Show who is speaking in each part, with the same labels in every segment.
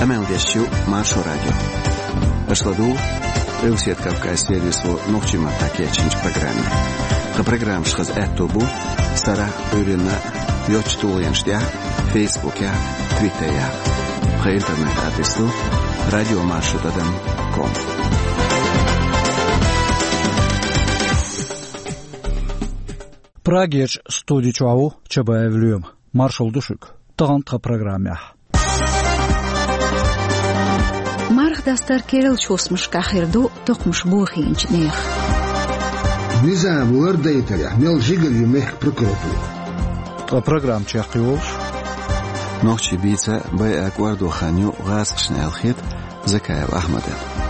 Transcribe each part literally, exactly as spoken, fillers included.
Speaker 1: Амелдещу Маршо радио. Ашладу Эусет Кавказ сервису Нохчима Такечинч программе. Ха программ шхаз эттобу Сара Урина Йочтулянштя Фейсбуке, Твиттере. Ха интернет адресу радио маршо точка ком.
Speaker 2: Прагеч студичау чабаевлюм. Маршал Душик. Тагантха программе.
Speaker 3: Дастар Кирилл чусмыш кахирду токмыш бухинч нех.
Speaker 4: Низам лордейтер мел жигер юмех прокуратура.
Speaker 2: Та программ чахиолш.
Speaker 1: Нохчи бица бай акварду ханю газкшне алхит Закаев Ахмада.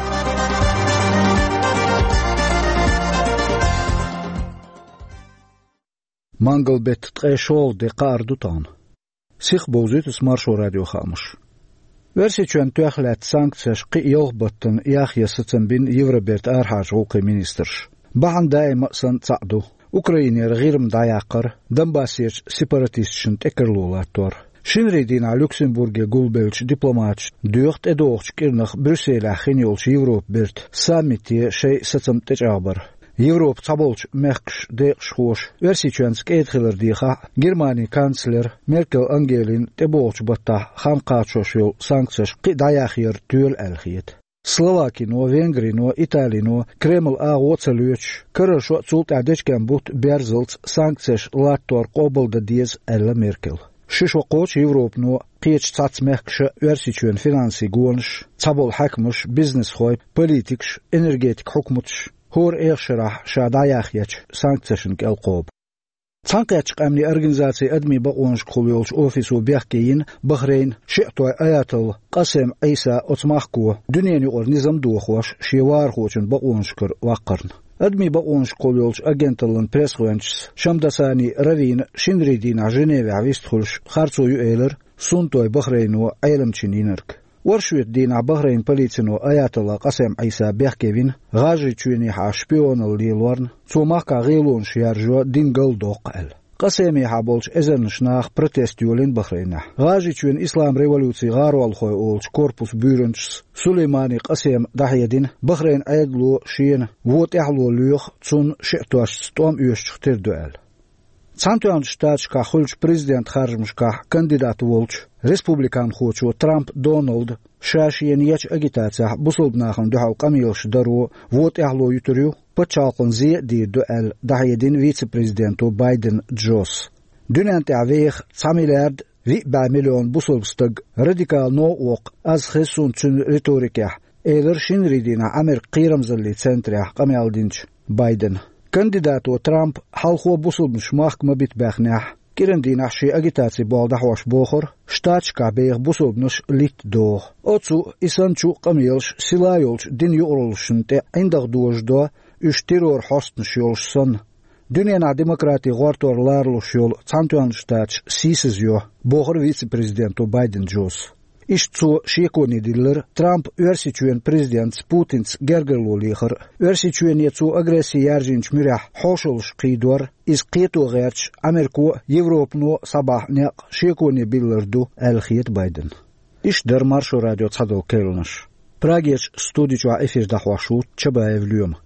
Speaker 2: Мангал бет трешол де кардутан. Сих бозит с Маршо радио хамыш. Версия чуан туахлят санкцияш қиёл баттан яхья сацанбин Евроберт архаж уқи министрш. Бахан дайма сан цаду. Украинер гирм даяқар, Донбассич сепаратистшн текерлулаттор. Шинридина Люксембурге гулбелч дипломатч, дюхт эдоохч кирнах Брюсселя хиньолч Европ берт, саммити шей сацам течабар. Европ цаболч мехкш декш хош. Версия чуан скейтхилер диха, Германия канцлер Меркел Ангелин теболч батта ханқачошил санкцияш қи даяхьер тюэл элхиет. Словакино, Венгрино, Италино, Кремл агоцалюч, Карашо цулт адечкан бут берзылц санкцияш латтор қобылда диез элла Меркел. Шишо қоч Европно қиеч цац мехкша версия чуан финанси гуанш, цабол хакмыш, бизнес хой, политикш, энергетик хукмутш. هور إيشرح شادايخ يج سانكتشن كالقوب. تانكاتش أمني أرجنزاتي أدمي بقونش كوليولش أوفيسو بيحكيين بحرين شئتوي آياتل قسم عيسى أتماحكو دنيا نقول نظام دوخوش شيوار خوشن بقونشكر وقرن. أدمي بقونش كوليولش أجنتلن بريسخوانش شمدساني روين شنريدين عجنيوي عويستخلش خارцو يؤيلر سونتوي بحرينو عيلمچن ينرك. ورشويت دين بحرين بوليتسنو آياتلا قسم عيسى بيحكيين غاجي تشويني ها شبيون اللي لورن توماكا غيلون شيارجو دين قل دوقل قسمي حابولش ازن شناخ بروتستيولين بحرين غاجي تشوين اسلام ريولوسي غارو الخوي اولش كوربوس بيرنش سليماني قسم دحيدين بحرين ايدلو شين ووت احلو ليوخ تون شئتواش ستوم يوش تردوال Цантуан штатшка хольч президент харжмшка кандидат волч республикан хочу Трамп Дональд шашиен яч агитация бусулбнахан духал камилш дару вот яхло ютурю почалкон зи ди дуэл дахедин вице-президенту Байден Джос. Дюнанте авех цамилярд ви ба миллион бусулбстаг радикал но ок аз хесун чун риторика элер шинридина амер қирамзалли центря камиалдинч Байден. Кандидату Трамп халхо бусулбнш махкма битбахнях кирендина ши агитации балдахваш бохор штатшка бех бусулбнш лит дох оцу исанчу камилш силайолш дин юрлшнте индах дождо үш террор хостнш ёлшсон Дүниена демократи гортор ларлуш ёл цантуан штатш сисиз ё бохор вице-президенту Байден Джос. Ишцу шекони диллер Трамп версичуен президент Путинс гергерлу лихер версичуен яцу агрессии яржинч мюрях хошулш қидуар из қиту герч Америку Европну сабах няк шекони биллерду элхиет Байден. Иш дер Маршо радио цадол келнаш. Прагеч студичуа эфир дахвашу чабаевлюм.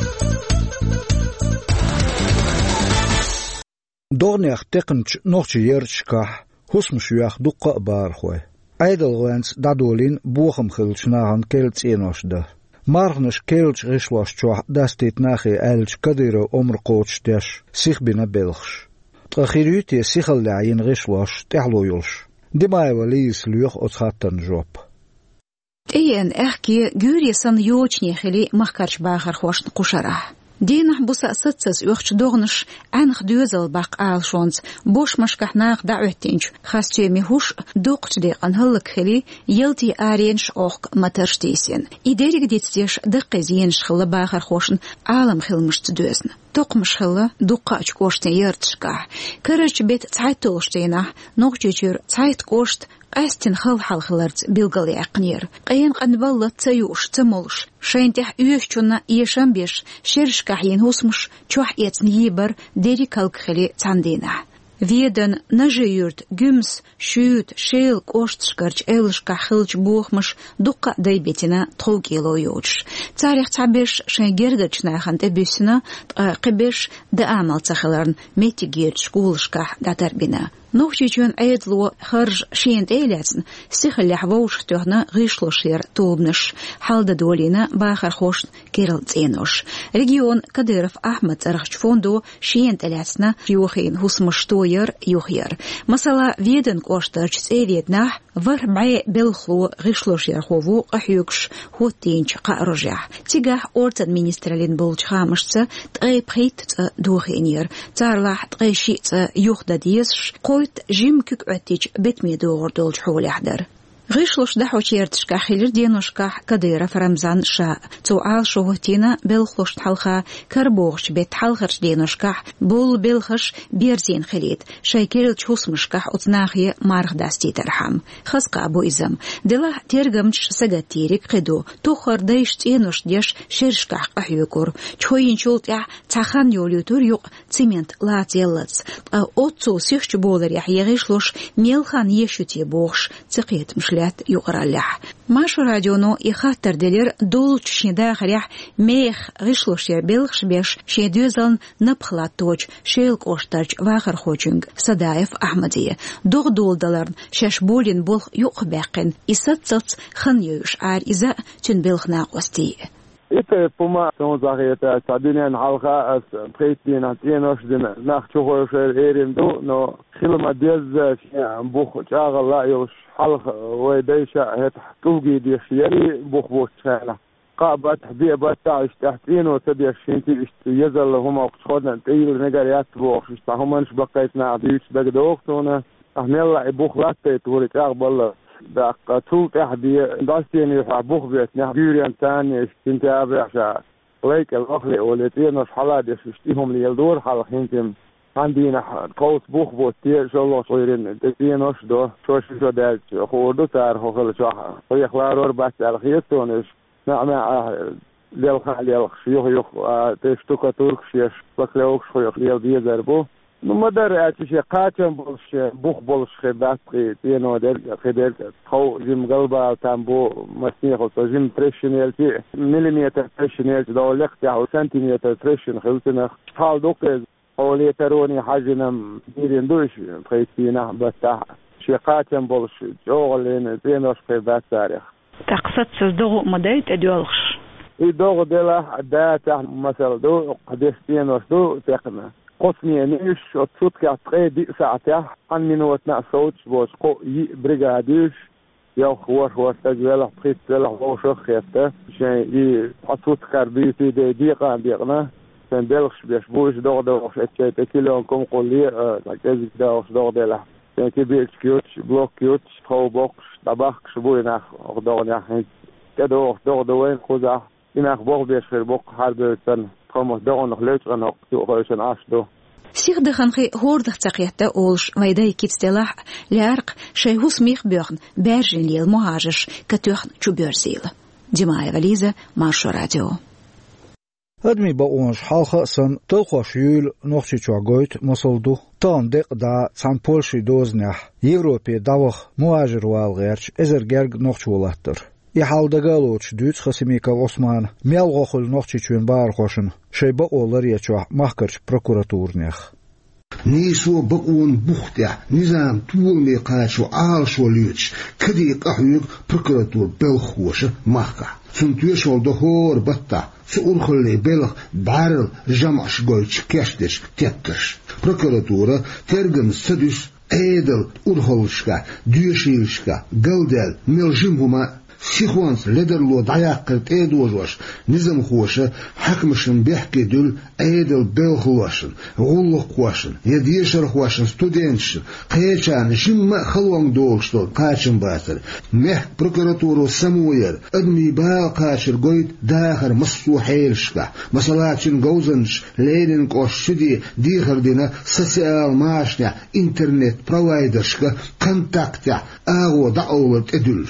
Speaker 2: Дорнях текнч нохчи ерчка хусмшуях дукка бархой. Айдалгоэнс дадолин бухам хилчнаган келциношда. Маргнаш келч ришвашчуа дастит нахи элч кадиро омркоочтяш сихбина белхш. Трахирюти сихалляин ришваш тяхлоюлш. Димаева лиис люх отхаттан жоп.
Speaker 3: Тейен эхки гюрисан йочнехили махкарч бахар хошн кушарах. دينح بوسا ستس وقت دغنش أنخ دوزل باق آل شونز بوش مشكح ناق دعوتينش خاصة مهوش دوقت ديقان هلك خلي يلتي آرينش أوق مترشتيسين إدارك ديتيش دقيزينش خلا باخر خوشن عالم خلمش تدوزن توقمش خلا دوقاش كوشتن يرتشكاح كرج بيت تعيد تولشتينح نوغجيجير تعيد كوشت قاستن خل حل خلرت بيلغلي عقنير قيان قنبالة تيوش تمولش شاينتح يوشتنا يشان بيش شرش كحين هوسمش چوح يتن يبر ديري كالك خلي تاندينا Wieden najurt, gums, šūt, šēl, koštskarč, elška, xilč, bohmaš, duqa daibetina, togilo joč. Царих цабеш шен гергачна ханте бюсна, қибеш да амал цахаларн, мети герч, шкулшка, да тарбина. نوخشيجون عيدلو خرج شينت ايلاتن سيخل لحووش تهنا غيشلو شير توبنش حال دولينا باخر خوش كيرل تينوش ريجيون كديرف احمد ارخش فوندو شينت ايلاتنا يوخين هوس مشتوير يوخير مثلا فيدن كوشترش سيريتنا وربعي بلخلو غيشلو شير خوفو قحيوكش هو تينش قارجح تيجاه اورت ادمينسترالين بولج خامشتsa تغي بخيت دوخينير تارلاح تغي شيت يوخدا ديسش جيم كيك عتيج بيت ميدور دولج حول يحضر غيشلوش دحو شيرتشكا خيلر دينوشكا كديرة فرمزان شاء توعال شوهتينا بلخلوش تحلخا كربوغش بيت حلخرش دينوشكا بول بلخش بيرزين خليد شايكيرل تشوسمشكا اتناخي مارخ داستي ترحم خسقا ابو ازم دلا تيرغمش سغاتيريك قدو توخر دايش تينوش ديش شيرشكا قحيوكور چوين چولتيا تاخان يوليوتور يوق تيمنت لا تيلتس اوتسو سيخش بولر يح يغيشلوش ميلخان يشوتي بوغش تقيت مش يقرالح ماشو راديونو يخاطر دلير دول تشندا خريح ميخ غيشلوش بيلخش بيش شيدوزن نبخلا توج شيلك اوشترج واخر خوچنگ صدايف احمديه دوغ دول دلرن شش بولين بولخ يوق باقن يستص خنيوش ار اذا تن بيلخنا قوستي
Speaker 5: إيه بوما تونزاخية تعديني عن حلقة بريتين عتينوش دين ناخشوه شير إيرين دو نو خلما ديز شيء بوخ شاغل لا يوش حلقة ويديشة هت توجي ديش يري بوخ بوش شاله قابت حبيه بتاعش تحتين وتبي الشينتي يزل هما وخدنا تيل نجاريات بوخ هم مش بقيتنا عبيش بقدوختونا أهمل بوخ لاتة توريك أقبل دق طول تحدي داستيني بوخ بيتنا جوريان تاني كنت أبي عشان ليك الأخلي ولتين مش حلاد يشتيهم ليلدور حلق هنتم عندنا قوس بوخ بوتير شو الله صيرين تين وش ده شو شو ده خودو تار هو خل شو هو يخلارور بس الخيستونش نعم للخ للخ شيوخ يخ تشتوك تورك شيش بكلوك شو يخليل بيزربو نمدر أتشي قاتم بولش بوخ بولش خدات تينو در خدر خو جم قلبا تامبو مسنيخ وجم تريشنيلتي مليمتر تريشنيلتي دولك تاع سنتيمتر تريشن خلتنا حال دوكز أولي تروني حاجنم ديرين دوش فيتينا بس شي قاتم بولش جوغلين تينوش خدات تاريخ
Speaker 3: تقصد صدق مدايت أدولش
Speaker 5: يدوغ دلا داتا مثلا دو قديش تينوش دو تقنا قسمي نيش وتصوت كعطقي دي ساعتها عن منوتنا صوت بوش قو بريغاديش يو خوار خوار تجوالح بخيت تلح بوشو خيفته شان ي حصوت كاربيتي دي ديقا ديقنا شان دلخش بيش بوش دوغ دوغش اتشايتا كيلو كم قولي لكازيك دوغش دوغ دلح شان كبيرش كيوتش بلوك كيوتش خو بوكش طباخش بوي ناخ دوغ ناخ كدوغ دوغ دوين خوزا يناخ بوغ بيش خير بوغ حرب سن خمس دوغ نخ ليش غنوق يوغيشن عاش دو
Speaker 3: سيخ دخنخي هوردخ تقيتا أولش ويداي كيتستلاح لارق شيهوس ميخ بيخن بارجن ليل مهاجش كتوخن چو بيرزيل ديمايا غليزة مارشو راديو
Speaker 2: أدمي بقونش حالخة سن تلخوش يول نوخشي چوغويت مصلدو تان دق دا تسان بولشي دوزنح يوروبي داوخ مهاجر والغيرش ازر جرگ نوخشولاتر يحالدغالوچ دوت خسميكا عثمان ميالغوخل نوخچيچون بارخوشن شيبا اولر يچوا محكرش بروكوراتورنيخ
Speaker 4: نيسو بقون بوختع نظام طول ميقاشو عالشو ليوتش كدي قحيوك بروكوراتور بلخوش محكا سنتوشول دهور بطا سؤول خلي بلخ بارل جمعش قويتش كشتش تيتش بروكوراتورا ترجم سدس ايدل urholshka dyshilshka galdel meljimhuma سيخوانس لدرلو دعاقرت ايدوجوش نظام خوشة حكمشن بيحكي دول ايدل بيلخوشن غلق خوشن يديشر خوشن ستودنتشن قيشان جمع خلوان دولشتو قاشن باسر مح بروكوراتورو سموير ادمي با قاشر قويد داخر مصو حيلشكا مسلاتشن غوزنش لينن قوش شدي ديخر دينا سوسيال ماشنا انترنت برووايدرشكا كونتاكتا اغو دعوت ادولش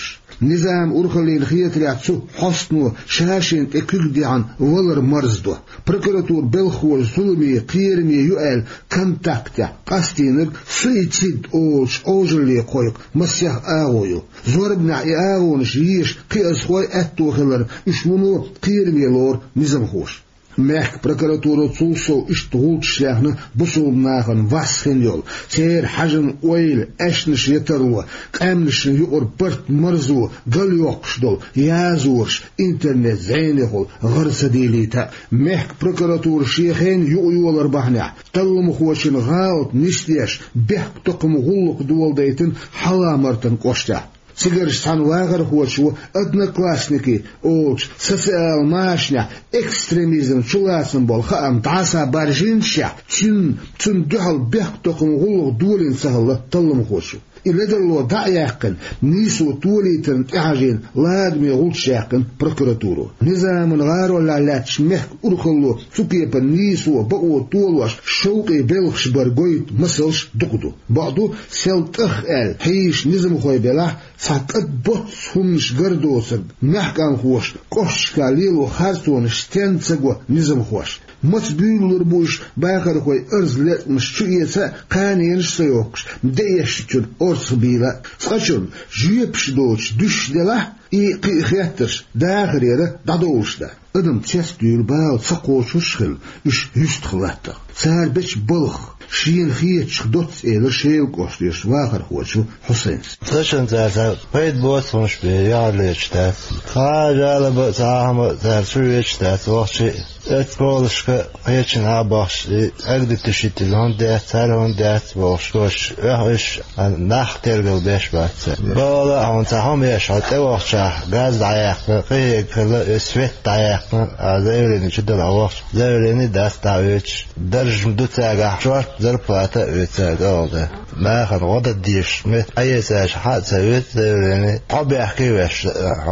Speaker 4: نظام أرخلين خياتريات سو حسنو شاشين تكيك عن ولر مرزدو بروكراتور بلخوش ظلمي قيرمي يؤل كونتاكتا قاستينر سويتسيد أوش أوجرلي قويق مسيح آغويو زوربنا إآغونش يش قياس خوي أتو خلر إشونو قيرمي لور نظام خوش Мех прокуратура цулсо иштгулт шлягна бусулнаган васхеньол цер хажын ойл эшниш етарлу камнишн юр барт марзу галёкшдол язурш интернет зейнехол гырсадилита мех прокуратура шехен ююлар бахна таллум хошин гаут ништеш бех токм гуллук дуалдайтын халамартын кошта Сигарш санвагар хочу одноклассники, оч, социал машня, экстремизм, чуласым бол, хаам, таса баржинша, чин, чин духал бех током гулух дулин сагала, таллам хочу. И ледерло да яхкан, нису тулитен тяжин, ладми гулшяхкан прокуратуру. Низамын гаро лалач мех урхалло, цупепан нису, бао тулваш, шоуки белхш баргойт, масылш дукуду. Баду селтах эл, хейш низам хой белах, فقط بوت سونش گردوسر محکم خوش کوش کالیلو خرطون شتن سگو نظام خوش مطبیل بوش باخر خوی ارز لط مشچویه قانینش سیوکش دیش چون ارز بیلا سخشون جیبش دوش دوش دلا ای قیخیتش داخل یره دادوش ده ادم تست دیل باو سقوشش خل اش هست خلاته سر بچ بلخ شين خيتش دوت إلى شيء قصديش واخر خوشو حسين.
Speaker 6: تشن زار بيت بوس مش بيعلش تاس. خارج على بتاعهم زار شويش تاس وقتي اتقولش كهيتشن عباش أقدر تشيت لون داس سالون داس وش وش وش نخ ترجع بيش بس. بالا عن تهم يش حتى وقتها غاز عيق قيق كلا سويت عيق زيرين شدل عوض زيرين داس تعويش درج مدوت ساعة شوار زرباتا ويتساعد ما خن وضع ديش مت أي ساعة حد سويت زيرين حب يحكي وش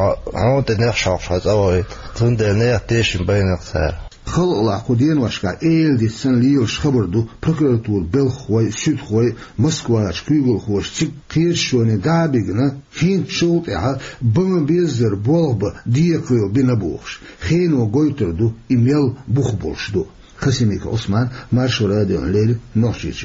Speaker 6: عون تنخ شخص أوي تندنيخ ديش بينك ساعة
Speaker 4: خلق العقودين واشكا إيل دي سن ليوش خبردو بروكراتور بلخوي سودخوي موسكوا شكيغل خوش تيك قيرشوني دابيغنا هين شوط إعا بمن بيزر بولغب ديقيو بنابوخش خينو قويتردو إميل بوخبولشدو خسيميك عثمان مارشو راديو ليل نوشيشي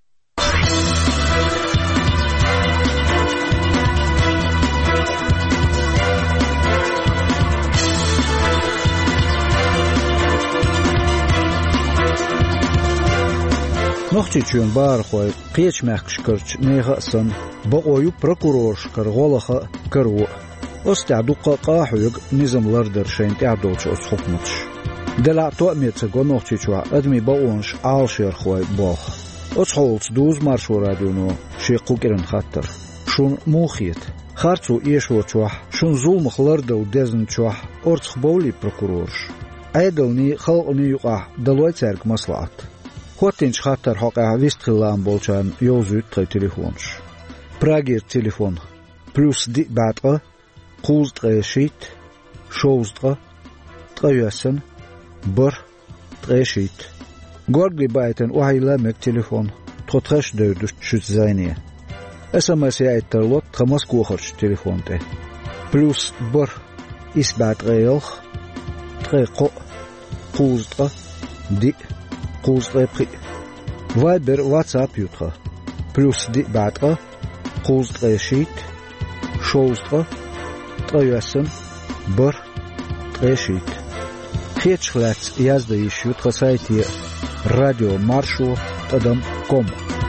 Speaker 2: نخچيچون بار خوي قيچ مخشكرچ نيغسن بقويو بروكورورش كرغولخه كرو استعدوق قاحوق نظام لردر شين تعدوچ اس حكمتش دلا توميت غنوخچيچوا ادمي باونش آلشير خوي بوخ اس هولز دوز مارشو راديونو شيقوكرن خاطر شون موخيت خارцу يشوچوا شون زول مخلردو دزنچوا اورخ بولي بروكورورش ايدلني خلقني يقع دلوي ترك مصلحت Хотинч хатар хака вистхилам болчан ёзут трей телефонш. Прагир телефон. Плюс ди батра. Куз трешит. Шоуздра. Треясен. Бор. Трешит. Горгли байтен уайламек телефон. Тротреш дөйдүш шүтзайния. СМС яйттерлот трамас кухарч телефонте. Плюс бор. Ис батрейлх. Треко. Куздра. Ди. قوز قبقي فايبر واتساب يوتخا بلوس دي بعدقا قوز قيشيت شوزتخا طيوسن بر قيشيت خيتش خلات يازدا يشيوتخا سايتي راديو مارشو تدم كوم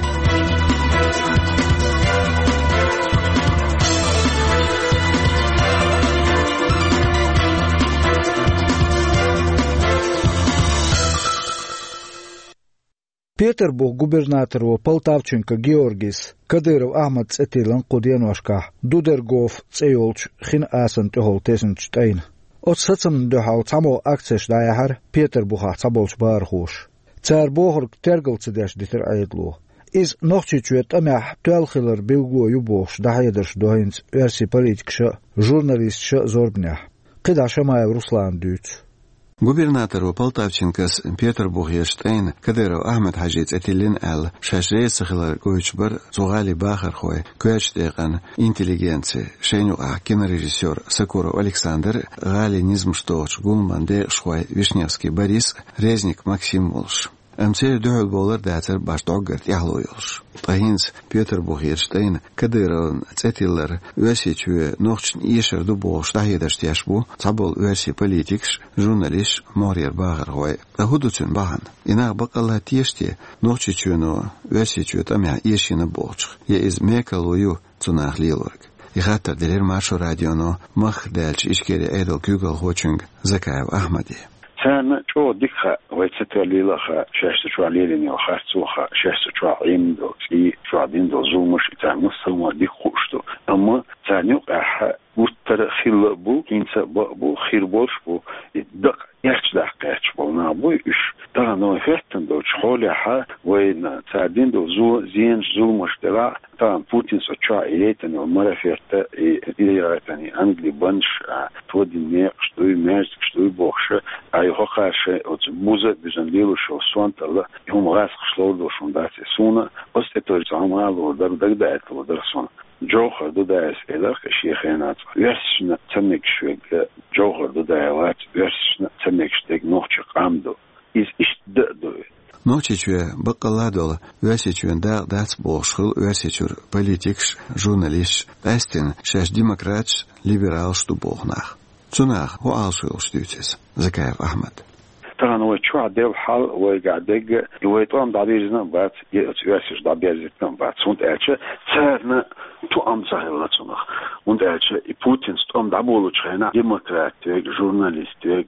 Speaker 2: Петербург губернатору Полтавченко Георгис Кадыров Ахмад Цетилан Куденошка Дудергов Цеолч Хин Асан Тохол Тесенштейн От сацам дохал тамо акцеш даяхар Петербурга цаболч бархуш Царбохр Тергелцедеш дитер айдлу Из нохчичует амях туалхилер билгу юбош дахайдерш доинц верси политикша журналистша зорбнях Қидаша майв Руслан дүйц
Speaker 1: Губернатору Полтавченкас Петр Бугьерштейн Кадыров Ахмед Хаджиц Этилин Эл Шашрей Сахилар Гойчбар Зугали Бахар Хой Куячтеган интеллигенции Шейнюа кинорежиссер Сакуров Александр Гали Низмшточ Гулманде Шхой Вишневский Борис Резник Максим Волш أمثال دعوة بولر داتر باش تعقرت يحلو يلش طهينس بيتر بوغيرشتين كديرون تساتيلر واسيتشو نوخشن إيشر دو بوغش تحيدش تياشبو تعبول واسي بوليتيكش جورناليش مورير باغر هواي تهودوتون باهن إنا بقالها تيشتي نوخشيشونو واسيتشو تمع إيشين بوغش يإز ميكالو يو تناخ ليلورك يخاطر دلير ماشو راديونو مخ دالش إشكيري أيدل كيوغل هوچنگ زكايو أحمدي
Speaker 7: سان شو ديكها ويتستولي لها شاشة شو عليلين وخارتوها شاشة شو عين دو في شو عدين دو زومش تعمل سما دي خوشتو أما ثاني وقعها وتر خيل بو كينسا بو خير بوش بو دق يحش دقيقش بو نابو إيش ترى نوع فهتن دو شخولها وين تعدين دو زو زين زومش ترى ترى بوتين سوتشا إليتني ومرة فهت إليتني أنجلي بنش تودي نيقش دوي مارسكش دوي بوخش أي هوخاش أوت بوزة بزنديلو شو سوانت الله يوم غاسق شلول دو شونداتي سونا بس تطور تعمل ودر دقدقت ودر سونا جوهر دو دايس إلى كشيخينات يرسنا تمك شوك جوهر دو دايوات يرسنا تمك شتك نوچ قامدو إز إش دو
Speaker 1: نوچيچو بقلادول واسيچون دا داц بوشخل واسيچور политикш журналист пастин шаш демократс либерал шту бохнах цунах хо алшул штутис Закаев Ахмед
Speaker 7: طبعا هو شو عدل حال وقاعد يويتون دابيزنا بات يأسيش دابيزنا بات سونت ألشة سرنا تو أم سهلة تناخ وند ألشة بوتين ستوم دابولو تشينا ديمقراطيك جورناليستيك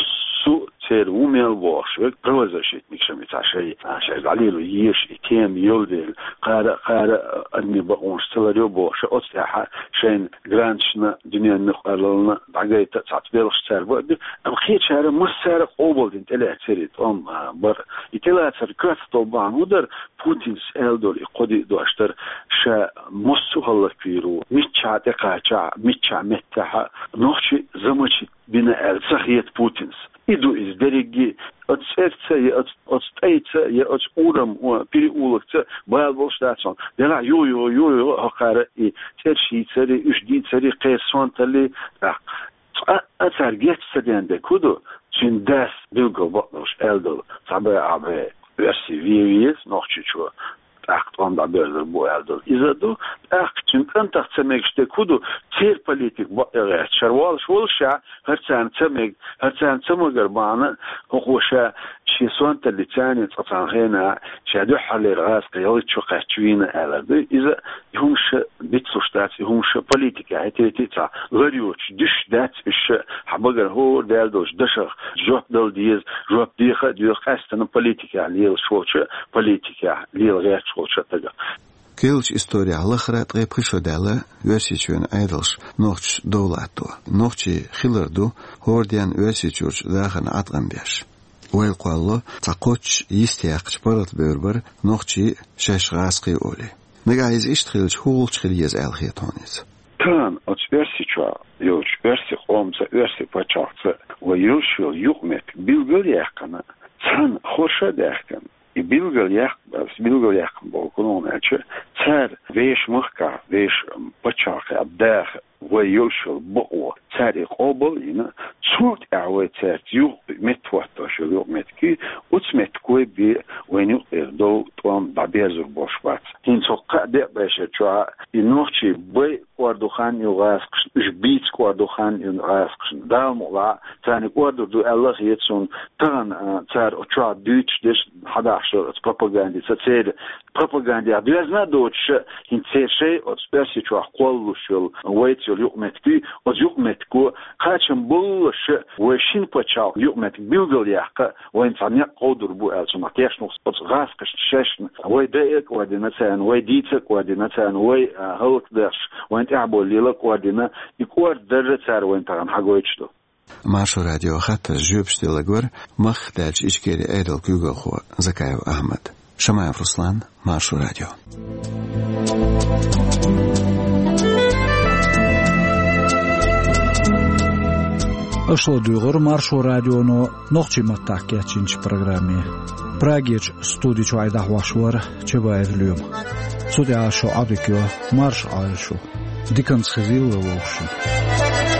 Speaker 7: مصو تير وميل واشوك بروزاشيت ميكشمي تاشي عشان عليلو يش كام يولدل قارا قارا أني بقونش تلاريو بوش أصلها شين جرانشنا دنيا نقلنا بعجيت تعتبرش سربا أم خير شهر مسار قبول انت لا تريد أم بر إتلا تركت طبعا ودر بوتين سألدول يقضي دواشتر شا مصو هلا فيرو ميتشا دقاچا ميتشا متها نوشي زمشي بنا الزخيت بوتينز иду из береги от сердца и от от стейца и от урам переулокца байлболштасон дела ю ю ю хакара и тершицери үждицери кесонтали а атаргет саденде куду чин дас билго бош элдо сабе абе версивиес нохчичу أخطأ بعبر بوالدل إذا دو أخطأ أنت تسمع شيء كودو تير بوليتيك بقى شروال شوال شع هرتان تسمع هرتان تسمع قربانا هو شا شيء سوان تلتاني تطعن هنا شادو حل الغاز قيال شو قاتوين على ده إذا يهمش بيتسوشتات يهمش بوليتيكا هتيتي تا غريوش دش دات إيش حبقر هو دالدوش دشخ جوب دل ديز جوب ديخ ديخ أستنا بوليتيكا ليل شوش بوليتيكا ليل غير
Speaker 1: كيلش إستوريا الأخرى تغيب خشو دالة ويرسيشون أيضلش نوخش دولاتو نوخشي خيلردو هورديان ويرسيشورش داخن عطغن بيش ويلقوا الله تقوتش يستيقش برد بيربر نوخشي شاش غاسقي أولي نقايز إشتخيلش هولش خليز ألخيطونيز
Speaker 7: كان أتبرسيشوا يوش برسي قومزة ويرسي بچاقزة ويوشو يقمت بيلغل يحقنا تان خوشة داخن بيلغل يخ بس بيلغل يخ بقولون أشياء صار ويش مخكا ويش بتشاق أبداخ ويوشل بقوة صار قابل هنا صوت أعواد صار يو متوتر شو يو متكي وتسمت كوي بي وينو إردو توام بعبيزر بوشبات هين سوق ده باش شو ينوشي بي كواردوخان يغاسقش إش بيت كواردوخان يغاسقش دام ولا ثاني كواردو دو الله يتسون تان صار أشوا دوتش دش حدا شو propaganda صار propaganda بيزنا دوتش هين صار شيء أتبرسي شو أقوله شو ويت يقمتكي ويقمتكو خاتم بولش وشين بتشاو يقمت بيلغل يحق وين صنع قدر بو ألسنا كيش نقص غاسقش ششن وي دايك ودينا ثان وي ديتك ودينا ثان وي هلك داش وين تعبوا ليلك ودينا يكور درجة صار وين تغن حقويتشتو
Speaker 1: ماشو راديو خط جوبش دلغور مخ دالش إشكيري أيدل كيوغو خو زكايو أحمد شمايف رسلان ماشو راديو
Speaker 2: Ошло дуйгор маршо радионо нохчи маттакки ачинчи программе. Прагеч студич вайдах вашвар чебаев люм. Суди ашо адыкё марш айшу. Диканс хизилла вошин.